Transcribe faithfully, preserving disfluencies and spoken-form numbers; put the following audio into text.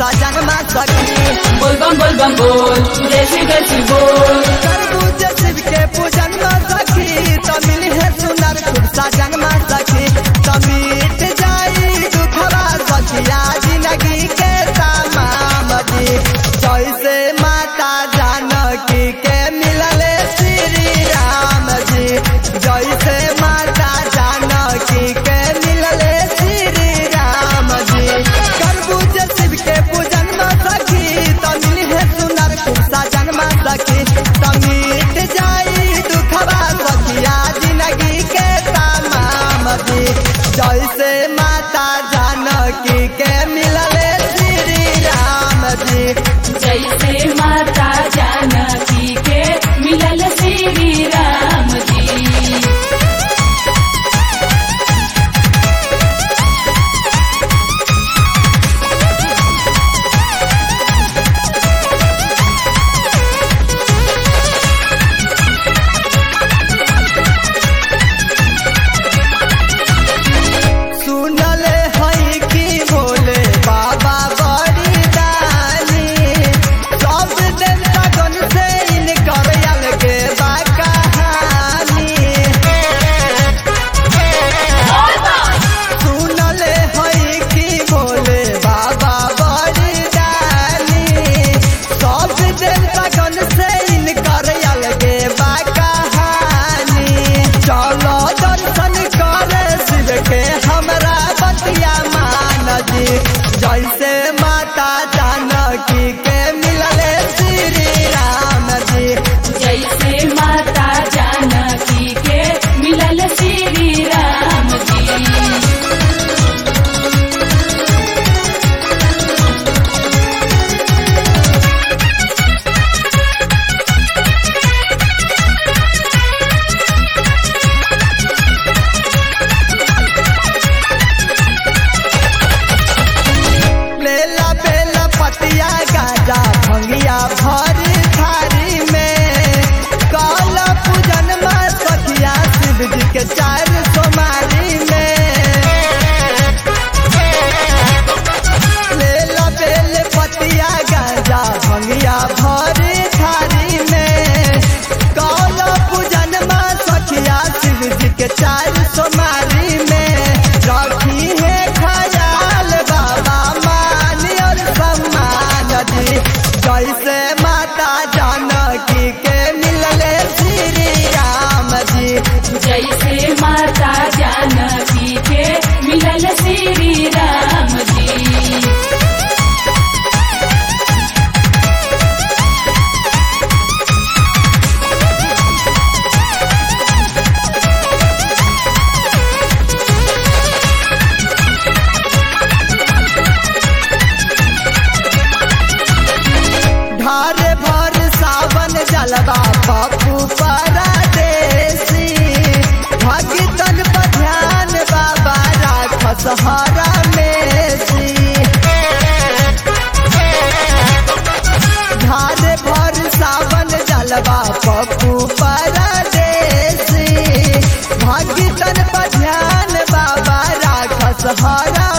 सजनमा सखी। बोल बम बोल बम बोल जैसी जैसी बोल तरबूज शिव के पूजन में सखी तो मिली है सुनर खूब सजनमा सखी। तो मिट जाई दुखवा सखिया जिंदगी के तमाम जी। जैसे माता जानकी के मिलले श्री राम जी। जैसे माता जानकी के मिलले श्री राम जी। तरबूज शिव के पूजन में सखी तो मिली है सुनर खूब सजनमा सखी। तो मिट जाई दुखवा सखिया जिंदगी के तमाम जी। जैसे माता जानकी के मिलले श्री राम जी। जैसे माता जानकी के मिलल श्री राम जी। सुनले हई कि भोले बाबा बड़ी दानी। सब दिन लगन से इनकर अलगे बा कहानी। सुनले हई कि भोले बाबा बड़ी दानी। सब दिन लगन से इनकर अलगे बा कहानी। चलो दर्शन करे शिव के हमरा बतिया मान जी। जैसे माता जानकी के मिलले श्री राम जी। जैसे माता जानकी के मिलल श्री राम जी। लेला बेला पतिया गाजा भंगिया भरी थारी में। काला पूजन में सखिया शिव जी के चार सोमारी में। लेला बेल पतिया गाजा भंगिया भरी थारी में। काला पूजन में सखिया शिव जी के चार सोमारी में। रखी है खयाल बाबा मान और सम्मान जी। जैसे माता जानकी के मिलले श्री राम जी। जैसे माता जानकी के मिलल श्री राम जी। ढारे भर सावन जलवा पप्पू परदेसी। भगतन पर ध्यान बाबा राखस हरा मेसी। ढारे भर सावन जलवा पप्पू परदेसी। भगतन पर ध्यान बाबा राखस हरा